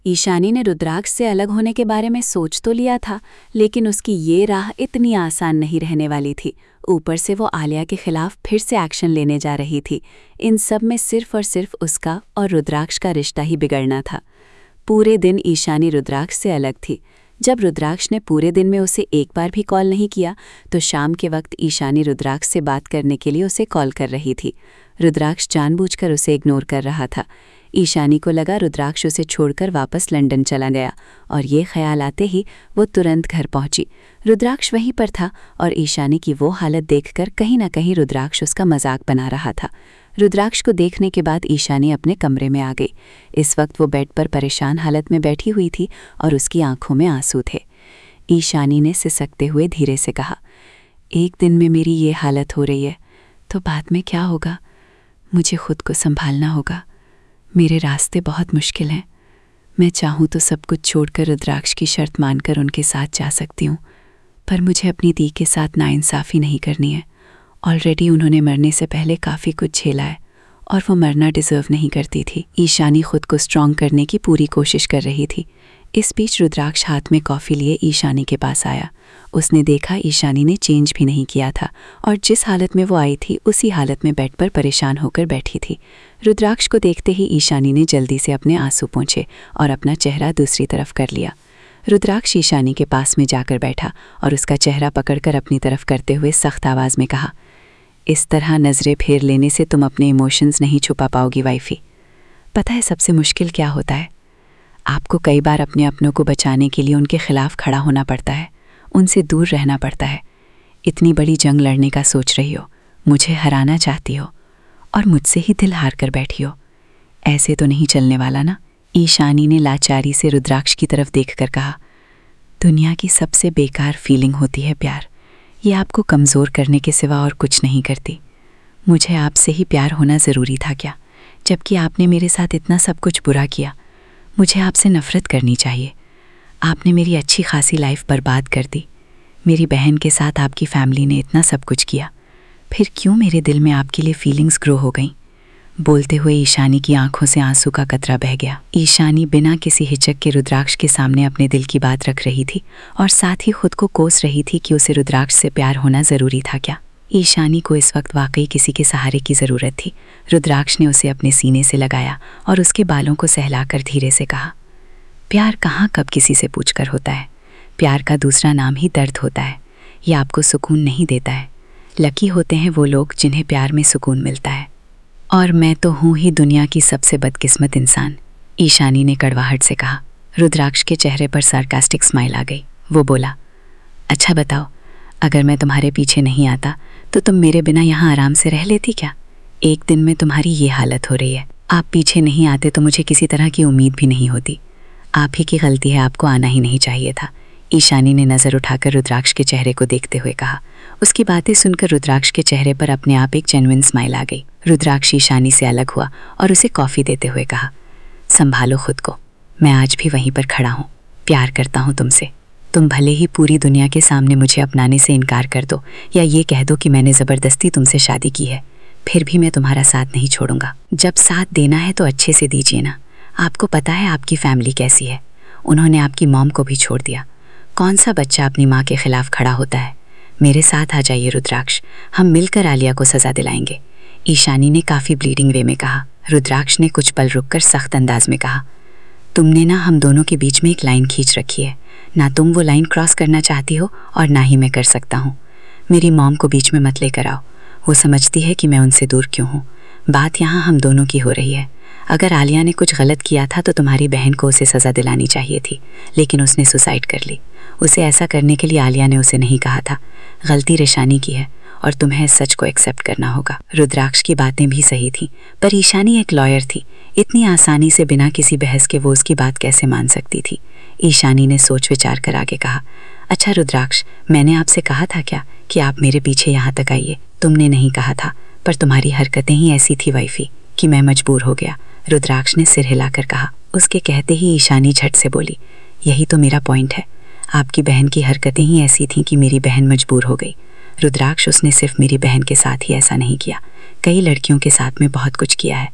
ईशानी ने रुद्राक्ष से अलग होने के बारे में सोच तो लिया था, लेकिन उसकी ये राह इतनी आसान नहीं रहने वाली थी। ऊपर से वो आलिया के खिलाफ फिर से एक्शन लेने जा रही थी। इन सब में सिर्फ और सिर्फ उसका और रुद्राक्ष का रिश्ता ही बिगड़ना था। पूरे दिन ईशानी रुद्राक्ष से अलग थी। जब रुद्राक्ष ने पूरे दिन में उसे एक बार भी कॉल नहीं किया, तो शाम के वक्त ईशानी रुद्राक्ष से बात करने के लिए उसे कॉल कर रही थी। रुद्राक्ष जानबूझकर उसे इग्नोर कर रहा था। ईशानी को लगा रुद्राक्ष उसे छोड़कर वापस लंदन चला गया, और ये ख्याल आते ही वो तुरंत घर पहुंची। रुद्राक्ष वहीं पर था और ईशानी की वो हालत देखकर कहीं ना कहीं रुद्राक्ष उसका मजाक बना रहा था। रुद्राक्ष को देखने के बाद ईशानी अपने कमरे में आ गई। इस वक्त वो बेड पर परेशान हालत में बैठी हुई थी और उसकी आंखों में आंसू थे। ईशानी ने सिसकते हुए धीरे से कहा, एक दिन में मेरी ये हालत हो रही है तो बाद में क्या होगा? मुझे खुद को संभालना होगा। मेरे रास्ते बहुत मुश्किल हैं। मैं चाहूँ तो सब कुछ छोड़कर रुद्राक्ष की शर्त मानकर उनके साथ जा सकती हूँ, पर मुझे अपनी दी के साथ नाइंसाफ़ी नहीं करनी है। ऑलरेडी उन्होंने मरने से पहले काफ़ी कुछ झेला है और वो मरना डिज़र्व नहीं करती थी। ईशानी खुद को स्ट्रॉन्ग करने की पूरी कोशिश कर रही थी। इस बीच रुद्राक्ष हाथ में कॉफ़ी लिए ईशानी के पास आया। उसने देखा ईशानी ने चेंज भी नहीं किया था और जिस हालत में वो आई थी उसी हालत में बेड पर परेशान होकर बैठी थी। रुद्राक्ष को देखते ही ईशानी ने जल्दी से अपने आंसू पोंछे और अपना चेहरा दूसरी तरफ कर लिया। रुद्राक्ष ईशानी के पास में जाकर बैठा और उसका चेहरा पकड़कर अपनी तरफ करते हुए सख्त आवाज़ में कहा, इस तरह नज़रें फेर लेने से तुम अपने इमोशंस नहीं छुपा पाओगी वाइफी। पता है सबसे मुश्किल क्या होता है? आपको कई बार अपने अपनों को बचाने के लिए उनके खिलाफ खड़ा होना पड़ता है, उनसे दूर रहना पड़ता है। इतनी बड़ी जंग लड़ने का सोच रही हो, मुझे हराना चाहती हो और मुझसे ही दिल हार कर बैठी हो। ऐसे तो नहीं चलने वाला ना? ईशानी ने लाचारी से रुद्राक्ष की तरफ देखकर कहा, दुनिया की सबसे बेकार फीलिंग होती है प्यार। ये आपको कमज़ोर करने के सिवा और कुछ नहीं करती। मुझे आपसे ही प्यार होना ज़रूरी था क्या, जबकि आपने मेरे साथ इतना सब कुछ बुरा किया? मुझे आपसे नफ़रत करनी चाहिए। आपने मेरी अच्छी खासी लाइफ बर्बाद कर दी। मेरी बहन के साथ आपकी फैमिली ने इतना सब कुछ किया, फिर क्यों मेरे दिल में आपके लिए फीलिंग्स ग्रो हो गईं? बोलते हुए ईशानी की आंखों से आंसू का कतरा बह गया। ईशानी बिना किसी हिचक के रुद्राक्ष के सामने अपने दिल की बात रख रही थी और साथ ही खुद को कोस रही थी कि उसे रुद्राक्ष से प्यार होना ज़रूरी था क्या। ईशानी को इस वक्त वाकई किसी के सहारे की ज़रूरत थी। रुद्राक्ष ने उसे अपने सीने से लगाया और उसके बालों को सहलाकर धीरे से कहा, प्यार कहाँ कब किसी से पूछकर होता है। प्यार का दूसरा नाम ही दर्द होता है। यह आपको सुकून नहीं देता है। लकी होते हैं वो लोग जिन्हें प्यार में सुकून मिलता है, और मैं तो हूँ ही दुनिया की सबसे बदकिस्मत इंसान, ईशानी ने कड़वाहट से कहा। रुद्राक्ष के चेहरे पर सार्कास्टिक स्माइल आ गई। वो बोला, अच्छा बताओ, अगर मैं तुम्हारे पीछे नहीं आता तो तुम मेरे बिना यहाँ आराम से रह लेती क्या? एक दिन में तुम्हारी ये हालत हो रही है। आप पीछे नहीं आते तो मुझे किसी तरह की उम्मीद भी नहीं होती। आप ही की गलती है, आपको आना ही नहीं चाहिए था। ईशानी ने नज़र उठाकर रुद्राक्ष के चेहरे को देखते हुए कहा। उसकी बातें सुनकर रुद्राक्ष के चेहरे पर अपने आप एक जेन्युइन स्माइल आ गई। रुद्राक्ष ईशानी से अलग हुआ और उसे कॉफ़ी देते हुए कहा, संभालो खुद को, मैं आज भी वहीं पर खड़ा हूँ। प्यार करता हूँ तुमसे। तुम भले ही पूरी दुनिया के सामने मुझे अपनाने से इनकार कर दो या ये कह दो कि मैंने ज़बरदस्ती तुमसे शादी की है, फिर भी मैं तुम्हारा साथ नहीं छोड़ूंगा। जब साथ देना है तो अच्छे से दीजिए ना। आपको पता है आपकी फैमिली कैसी है। उन्होंने आपकी मॉम को भी छोड़ दिया। कौन सा बच्चा अपनी माँ के खिलाफ खड़ा होता है? मेरे साथ आ जाइए रुद्राक्ष, हम मिलकर आलिया को सज़ा दिलाएंगे, ईशानी ने काफ़ी ब्लीडिंग वे में कहा। रुद्राक्ष ने कुछ पल रुककर सख्त अंदाज में कहा, तुमने ना हम दोनों के बीच में एक लाइन खींच रखी है। ना तुम वो लाइन क्रॉस करना चाहती हो और ना ही मैं कर सकता हूँ। मेरी मॉम को बीच में मत लेकर आओ। वो समझती है कि मैं उनसे दूर क्यों हूँ। बात यहाँ हम दोनों की हो रही है। अगर आलिया ने कुछ गलत किया था तो तुम्हारी बहन को उसे सज़ा दिलानी चाहिए थी, लेकिन उसने सुसाइड कर ली। उसे ऐसा करने के लिए आलिया ने उसे नहीं कहा था। गलती ईशानी की है और तुम्हें इस सच को एक्सेप्ट करना होगा। रुद्राक्ष की बातें भी सही थीं, पर ईशानी एक लॉयर थी। इतनी आसानी से बिना किसी बहस के वो उसकी बात कैसे मान सकती थी? ईशानी ने सोच विचार कर आगे कहा, अच्छा रुद्राक्ष, मैंने आपसे कहा था क्या कि आप मेरे पीछे यहाँ तक आइए? तुमने नहीं कहा था, पर तुम्हारी हरकतें ही ऐसी थी वाइफी कि मैं मजबूर हो गया। रुद्राक्ष ने सिर हिलाकर कहा। उसके कहते ही ईशानी झट से बोली, यही तो मेरा पॉइंट है। आपकी बहन की हरकतें ही ऐसी थीं कि मेरी बहन मजबूर हो गई। रुद्राक्ष, उसने सिर्फ मेरी बहन के साथ ही ऐसा नहीं किया, कई लड़कियों के साथ में बहुत कुछ किया है।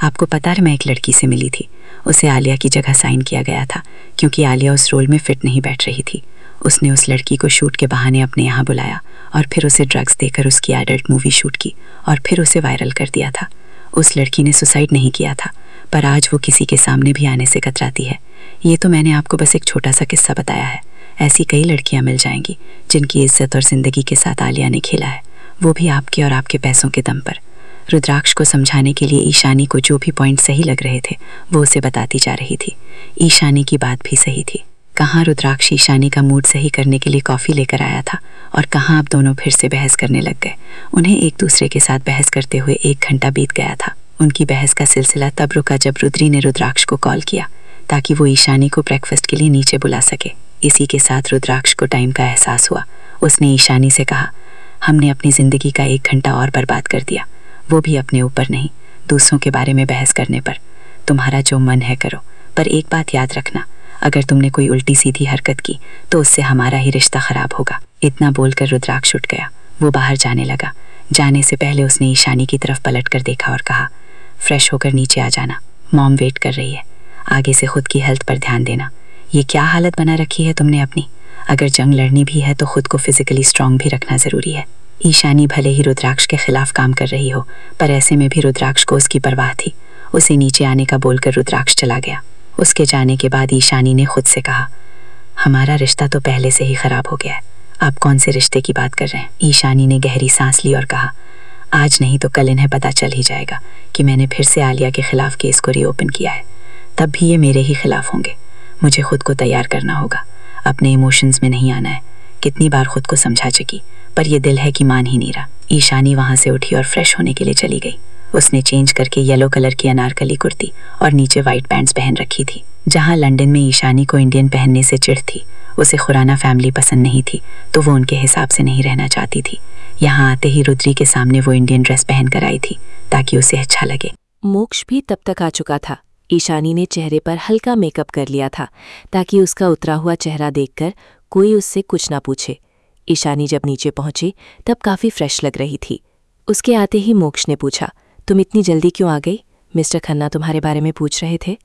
आपको पता है, मैं एक लड़की से मिली थी। उसे आलिया की जगह साइन किया गया था क्योंकि आलिया उस रोल में फिट नहीं बैठ रही थी। उसने उस लड़की को शूट के बहाने अपने यहाँ बुलाया और फिर उसे ड्रग्स देकर उसकी एडल्ट मूवी शूट की और फिर उसे वायरल कर दिया था। उस लड़की ने सुसाइड नहीं किया था, पर आज वो किसी के सामने भी आने से कतराती है। ये तो मैंने आपको बस एक छोटा सा किस्सा बताया है। ऐसी कई लड़कियां मिल जाएंगी जिनकी इज्जत और ज़िंदगी के साथ आलिया ने खेला है, वो भी आपके और आपके पैसों के दम पर। रुद्राक्ष को समझाने के लिए ईशानी को जो भी पॉइंट सही लग रहे थे वो उसे बताती जा रही थी। ईशानी की बात भी सही थी। कहाँ रुद्राक्ष ईशानी का मूड सही करने के लिए कॉफ़ी लेकर आया था और कहाँ अब दोनों फिर से बहस करने लग गए। उन्हें एक दूसरे के साथ बहस करते हुए 1 घंटा बीत गया था। उनकी बहस का सिलसिला तब रुका जब रुद्री ने रुद्राक्ष को कॉल किया ताकि वो ईशानी को ब्रेकफास्ट के लिए नीचे बुला सके। इसी के साथ रुद्राक्ष को टाइम का एहसास हुआ। उसने ईशानी से कहा, हमने अपनी ज़िंदगी का 1 घंटा और बर्बाद कर दिया, वो भी अपने ऊपर नहीं, दूसरों के बारे में बहस करने पर। तुम्हारा जो मन है करो, पर एक बात याद रखना, अगर तुमने कोई उल्टी सीधी हरकत की तो उससे हमारा ही रिश्ता ख़राब होगा। इतना बोलकर रुद्राक्ष उठ गया। वो बाहर जाने लगा। जाने से पहले उसने ईशानी की तरफ पलट कर देखा और कहा, फ्रेश होकर नीचे आ जाना, मॉम वेट कर रही है। आगे से खुद की हेल्थ पर ध्यान देना। ये क्या हालत बना रखी है तुमने अपनी। अगर जंग लड़नी भी है तो खुद को फिजिकली स्ट्रांग भी रखना ज़रूरी है। ईशानी भले ही रुद्राक्ष के खिलाफ काम कर रही हो, पर ऐसे में भी रुद्राक्ष को उसकी परवाह थी। उसे नीचे आने का बोलकर रुद्राक्ष चला गया। उसके जाने के बाद ईशानी ने खुद से कहा, हमारा रिश्ता तो पहले से ही ख़राब हो गया है, आप कौन से रिश्ते की बात कर रहे हैं। ईशानी ने गहरी सांस ली और कहा, आज नहीं तो कल इन्हें पता चल ही जाएगा कि मैंने फिर से आलिया के खिलाफ केस को रीओपन किया है। तब भी ये मेरे ही खिलाफ होंगे। मुझे खुद को तैयार करना होगा, अपने इमोशंस में नहीं आना है। कितनी बार खुद को समझा चुकी, पर ये दिल है कि मान ही नहीं रहा। ईशानी वहाँ से उठी और फ्रेश होने के लिए चली गई। उसने चेंज करके येलो कलर की अनारकली कुर्ती और नीचे वाइट पैंट्स पहन रखी थी। जहाँ लंदन में ईशानी को इंडियन पहनने से चिढ़ थी, उसे खुराना फैमिली पसंद नहीं थी, तो वो उनके हिसाब से नहीं रहना चाहती थी। यहाँ आते ही रुद्री के सामने वो इंडियन ड्रेस पहन कर आई थी ताकि उसे अच्छा लगे। मोक्ष भी तब तक आ चुका था। ईशानी ने चेहरे पर हल्का मेकअप कर लिया था ताकि उसका उतरा हुआ चेहरा देखकर कोई उससे कुछ ना पूछे। ईशानी जब नीचे पहुंची तब काफ़ी फ्रेश लग रही थी। उसके आते ही मोक्ष ने पूछा, तुम इतनी जल्दी क्यों आ गई? मिस्टर खन्ना तुम्हारे बारे में पूछ रहे थे।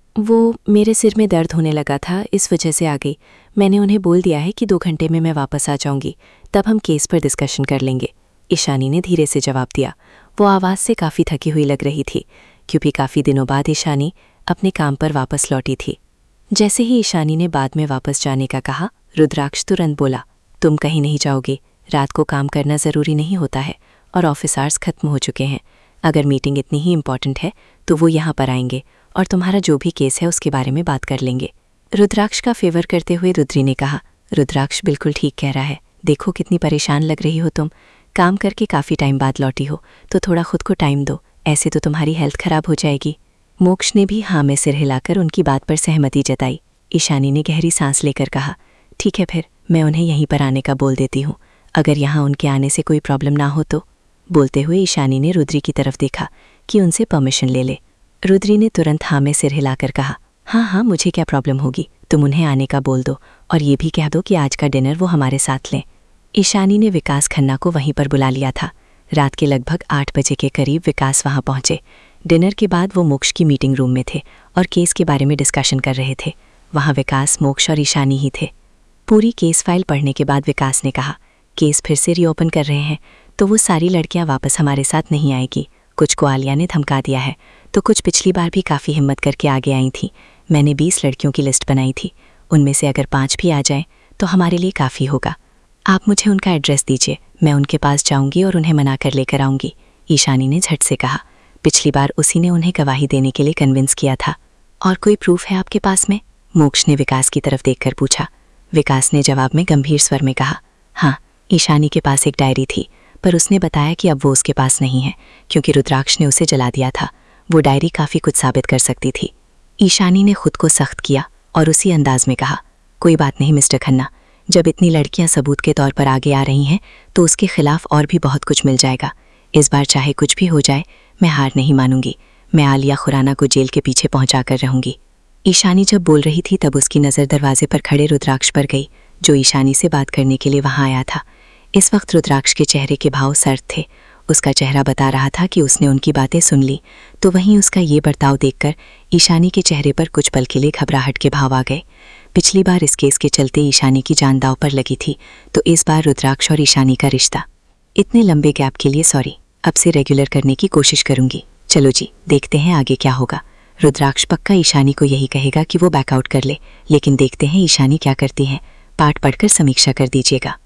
वो मेरे सिर में दर्द होने लगा था, इस वजह से आ गई। मैंने उन्हें बोल दिया है कि 2 घंटे में मैं वापस आ जाऊंगी, तब हम केस पर डिस्कशन कर लेंगे। ईशानी ने धीरे से जवाब दिया। वो आवाज़ से काफ़ी थकी हुई लग रही थी क्योंकि काफ़ी दिनों बाद ईशानी अपने काम पर वापस लौटी थी। जैसे ही ईशानी ने बाद में वापस जाने का कहा, रुद्राक्ष तुरंत बोला, तुम कहीं नहीं जाओगे, रात को काम करना ज़रूरी नहीं होता है और ऑफिस आवर्स ख़त्म हो चुके हैं। अगर मीटिंग इतनी ही इम्पॉर्टेंट है तो वो यहाँ पर आएंगे और तुम्हारा जो भी केस है उसके बारे में बात कर लेंगे। रुद्राक्ष का फेवर करते हुए रुद्री ने कहा, रुद्राक्ष बिल्कुल ठीक कह रहा है, देखो कितनी परेशान लग रही हो तुम। काम करके काफ़ी टाइम बाद लौटी हो तो थोड़ा खुद को टाइम दो, ऐसे तो तुम्हारी हेल्थ ख़राब हो जाएगी। मोक्ष ने भी हाँ में सिर हिलाकर उनकी बात पर सहमति जताई। ईशानी ने गहरी सांस लेकर कहा, ठीक है, फिर मैं उन्हें यहीं पर आने का बोल देती हूँ, अगर यहाँ उनके आने से कोई प्रॉब्लम ना हो तो। बोलते हुए ईशानी ने रुद्री की तरफ देखा कि उनसे परमिशन ले ले। रुद्री ने तुरंत हाँ में सिर हिलाकर कहा, हाँ हाँ, मुझे क्या प्रॉब्लम होगी, तुम उन्हें आने का बोल दो और ये भी कह दो कि आज का डिनर वो हमारे साथ लें। ईशानी ने विकास खन्ना को वहीं पर बुला लिया था। रात के लगभग 8 बजे के करीब विकास वहाँ पहुँचे। डिनर के बाद वो मोक्ष की मीटिंग रूम में थे और केस के बारे में डिस्कशन कर रहे थे। वहाँ विकास, मोक्ष और ईशानी ही थे। पूरी केस फाइल पढ़ने के बाद विकास ने कहा, केस फिर से रीओपन कर रहे हैं तो वो सारी लड़कियां वापस हमारे साथ नहीं आएगी। कुछ को आलिया ने धमका दिया है तो कुछ पिछली बार भी काफ़ी हिम्मत करके आगे आई थी। मैंने 20 लड़कियों की लिस्ट बनाई थी, उनमें से अगर 5 भी आ जाएं तो हमारे लिए काफ़ी होगा। आप मुझे उनका एड्रेस दीजिए, मैं उनके पास जाऊंगी और उन्हें मना कर लेकर आऊँगी। ईशानी ने झट से कहा, पिछली बार उसी ने उन्हें गवाही देने के लिए कन्विंस किया था। और कोई प्रूफ है आपके पास में? मोक्ष ने विकास की तरफ देखकर पूछा। विकास ने जवाब में गंभीर स्वर में कहा, हाँ, ईशानी के पास एक डायरी थी, पर उसने बताया कि अब वो उसके पास नहीं है क्योंकि रुद्राक्ष ने उसे जला दिया था। वो डायरी काफ़ी कुछ साबित कर सकती थी। ईशानी ने खुद को सख्त किया और उसी अंदाज में कहा, कोई बात नहीं मिस्टर खन्ना, जब इतनी लड़कियां सबूत के तौर पर आगे आ रही हैं तो उसके खिलाफ और भी बहुत कुछ मिल जाएगा। इस बार चाहे कुछ भी हो जाए, मैं हार नहीं मानूंगी। मैं आलिया खुराना को जेल के पीछे पहुंचा कर रहूंगी। ईशानी जब बोल रही थी तब उसकी नज़र दरवाजे पर खड़े रुद्राक्ष पर गई, जो ईशानी से बात करने के लिए वहां आया था। इस वक्त रुद्राक्ष के चेहरे के भाव सर्द थे उसका चेहरा बता रहा था कि उसने उनकी बातें सुन ली। तो वहीं उसका ये बर्ताव देखकर ईशानी के चेहरे पर कुछ पल के लिए घबराहट के भाव आ गए। पिछली बार इस केस के चलते ईशानी की जान दांव पर लगी थी, तो इस बार रुद्राक्ष और ईशानी का रिश्ता। इतने लंबे गैप के लिए सॉरी, अब से रेगुलर करने की कोशिश करूंगी। चलो जी, देखते हैं आगे क्या होगा। रुद्राक्ष पक्का ईशानी को यही कहेगा कि वो बैकआउट कर ले, लेकिन देखते हैं ईशानी क्या करती है। पाठ पढ़कर समीक्षा कर दीजिएगा।